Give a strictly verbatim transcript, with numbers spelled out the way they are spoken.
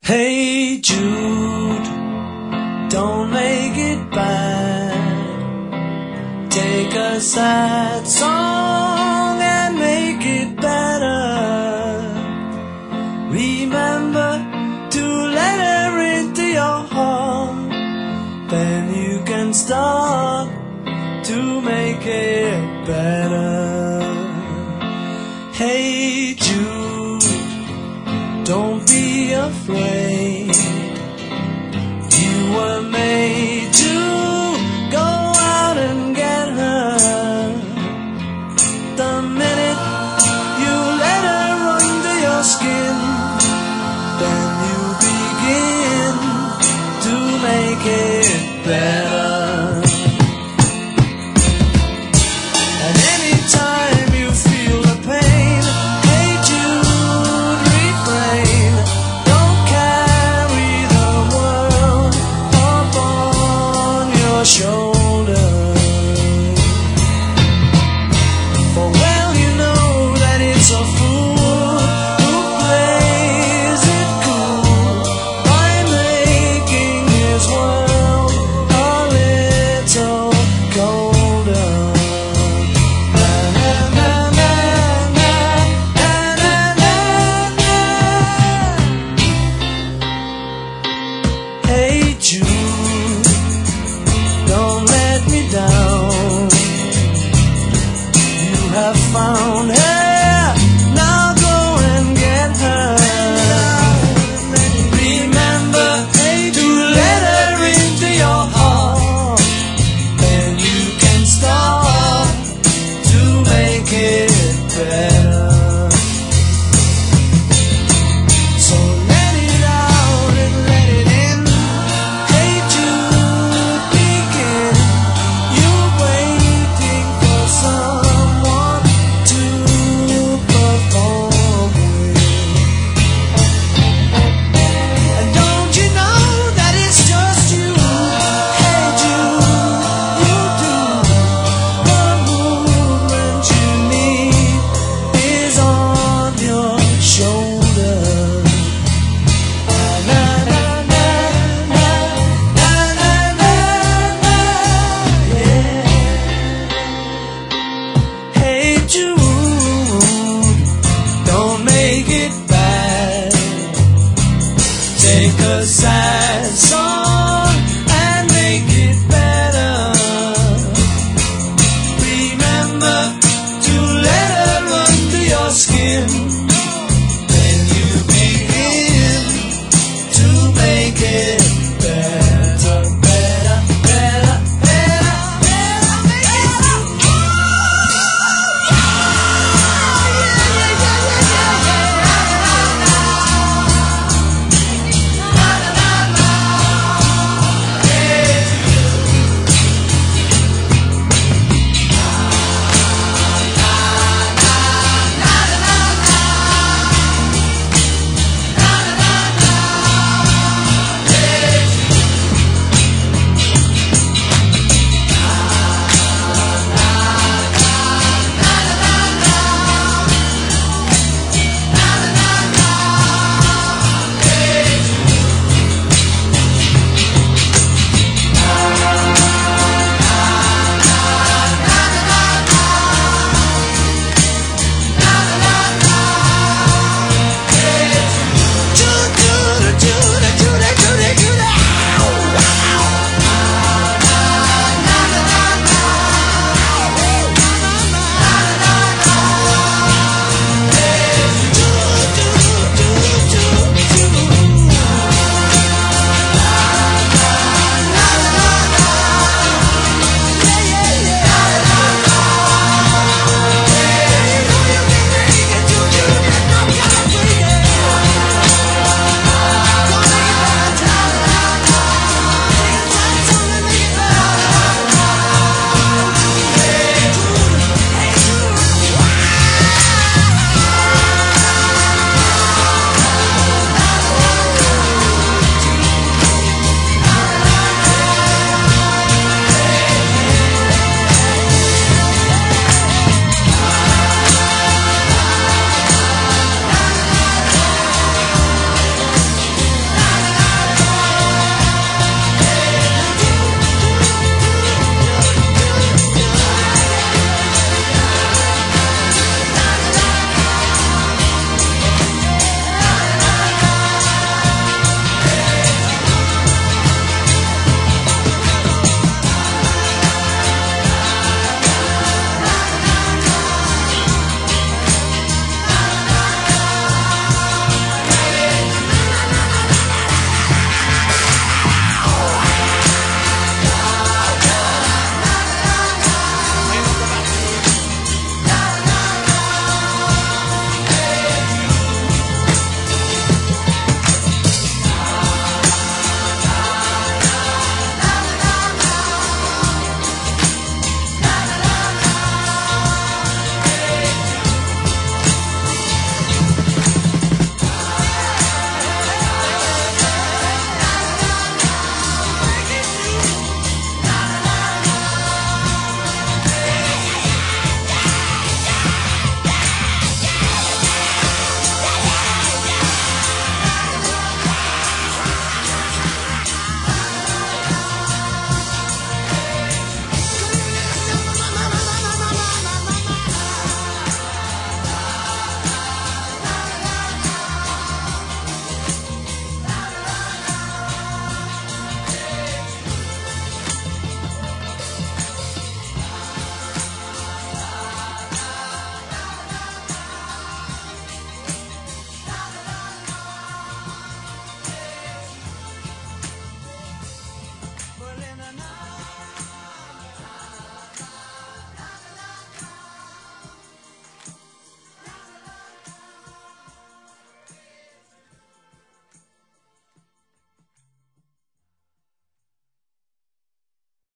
Hey Jude, don't make it bad. Take a sad song and make it better. Remember to let her into your heart. Then you can start to make it better. Hey Jude, don't be afraid. You were made to go out and get her. The minute you let her under your skin, then you begin to make it better. And anytime you feel the pain, hey Jude, refrain. Don't carry the world upon your shoulder. For well you know that it's a fool who plays it cool by making his world a little colder. Na, na, na, na, na, na, na, na, na. Hey Jude, don't let me down. You have found her, now go and get her. Remember to let her into your heart. Then you can start to make it better. So let it out and let it in. Hey Jude, begin. You're waiting for someone to perform with. And don't you know that it's just you? Hey Jude, you do. The movement you need is on your shoulder. Na, na, na, na, na, na, na, na, yeah. Hey Jude, don't make it bad. Take a sad song